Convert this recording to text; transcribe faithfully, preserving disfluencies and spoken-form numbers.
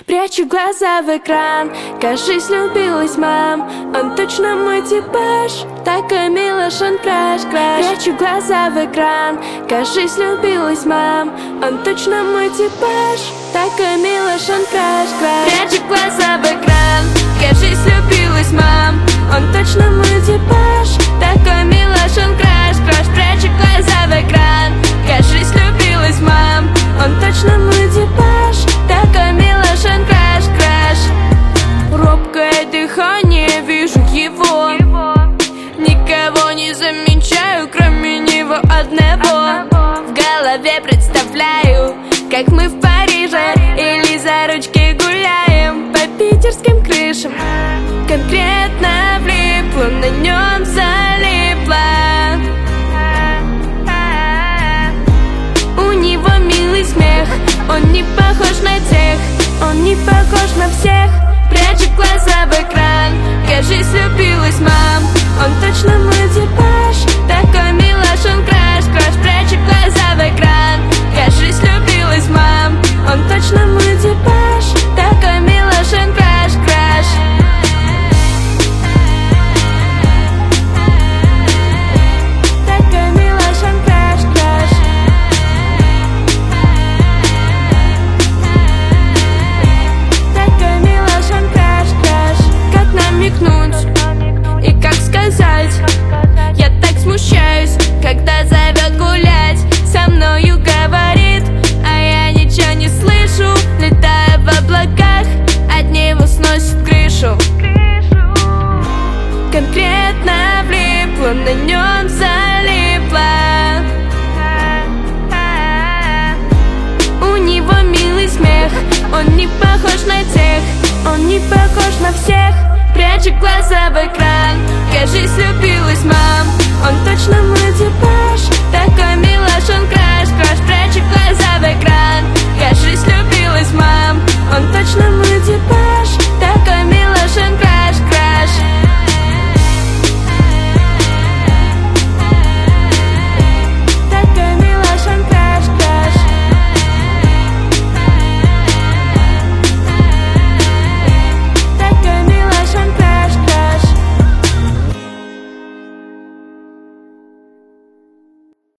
Прячу глаза в экран, кажись, влюбилась, мам. Он точно мой типаж, такой милош, он краш, краш. Прячу глаза в экран, кажись, влюбилась, мам. Он точно мой типаж, такой милош, он краш, краш. Прячу глаза в экран, кажись, влюбилась, мам. Он точно мой типаж, такой милош, он краш, краш. Прячу глаза в экран, кажись, влюбилась, мам. Он точно мой типаж, такой милош, он краш, краш. Робкое дыхание, вижу его. Никого не замечаю, кроме него одного. В голове представляю, как мы в Париже или за ручки гуляем по питерским крышам. Конкретно влипла, на нем залипла. У него милый смех, он не похож на тех, он не похож на всех. Прячу глаза в экран, кажись, влюбилась, мам. Он точно мой типаж, такой милош, он краш, краш. Прячу глаза в экран, кажись, влюбилась, мам. Он точно мой типаж, такой милош, он краш, краш. Такой милош, он краш, краш. Такой милош, он краш, краш. Как намекнуть и как сказать? Я так смущаюсь, когда зовет гулять, со мною говорит, а я ничего не слышу. Летаю в облаках, от него сносит крышу. Конкретно влипла, на нем залипла. У него милый смех, он не похож на тех, он не похож на всех. Прячу глаза в экран, кажись, влюбилась, мам. Он точно мой типаж,